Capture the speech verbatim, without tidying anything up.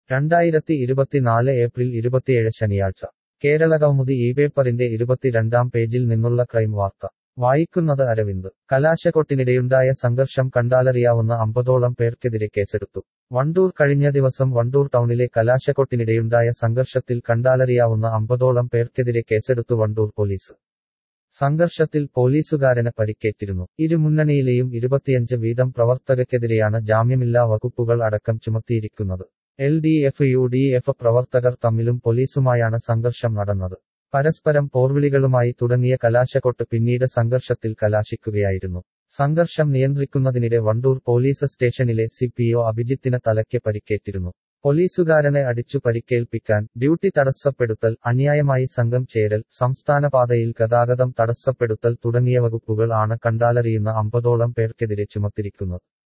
രണ്ടായിരത്തി ഇരുപത്തിനാല് ഏപ്രിൽ ഇരുപത്തിയേഴ് ശനിയാഴ്ച കേരള കൗമുദി ഈ പേപ്പറിന്റെ ഇരുപത്തിരണ്ടാം പേജിൽ നിന്നുള്ള ക്രൈം വാർത്ത വായിക്കുന്നത് അരവിന്ദ് കലാശക്കൊട്ടിനിടെയുണ്ടായ സംഘർഷം കണ്ടാലറിയാവുന്ന അമ്പതോളം പേർക്കെതിരെ കേസെടുത്തു വണ്ടൂർ കഴിഞ്ഞ ദിവസം വണ്ടൂർ ടൗണിലെ കലാശക്കൊട്ടിനിടെയുണ്ടായ സംഘർഷത്തിൽ കണ്ടാലറിയാവുന്ന അമ്പതോളം പേർക്കെതിരെ കേസെടുത്തു വണ്ടൂർ പോലീസ് സംഘർഷത്തിൽ പോലീസുകാരന് പരിക്കേറ്റിരുന്നു ഇരുമുന്നണിയിലെയും ഇരുപത്തിയഞ്ച് വീതം പ്രവർത്തകർക്കെതിരെയാണ് ജാമ്യമില്ലാ വകുപ്പുകൾ അടക്കം ചുമത്തിയിരിക്കുന്നത് L D F U D F പ്രവർത്തകർ തമ്മിലും പോലീസുമായാണ് സംഘർഷം നടന്നത് പരസ്പരം പോർവിളികളുമായി തുടങ്ങിയ കലാശക്കൊട്ട് പിന്നീട് സംഘർഷത്തിൽ കലാശിക്കുകയായിരുന്നു സംഘർഷം നിയന്ത്രിക്കുന്നതിനിടെ വണ്ടൂർ പോലീസ് സ്റ്റേഷനിലെ സി പി ഒ അഭിജിത്തിന് തലയ്ക്ക് പരിക്കേറ്റിരുന്നു പോലീസുകാരനെ അടിച്ചു പരിക്കേൽപ്പിക്കാൻ ഡ്യൂട്ടി തടസ്സപ്പെടുത്തൽ അന്യായമായി സംഘം ചേരൽ സംസ്ഥാനപാതയിൽ ഗതാഗതം തടസ്സപ്പെടുത്തൽ തുടങ്ങിയ വകുപ്പുകൾ ആണ് കണ്ടാലറിയുന്ന അമ്പതോളം പേർക്കെതിരെ ചുമത്തിരിക്കുന്നത്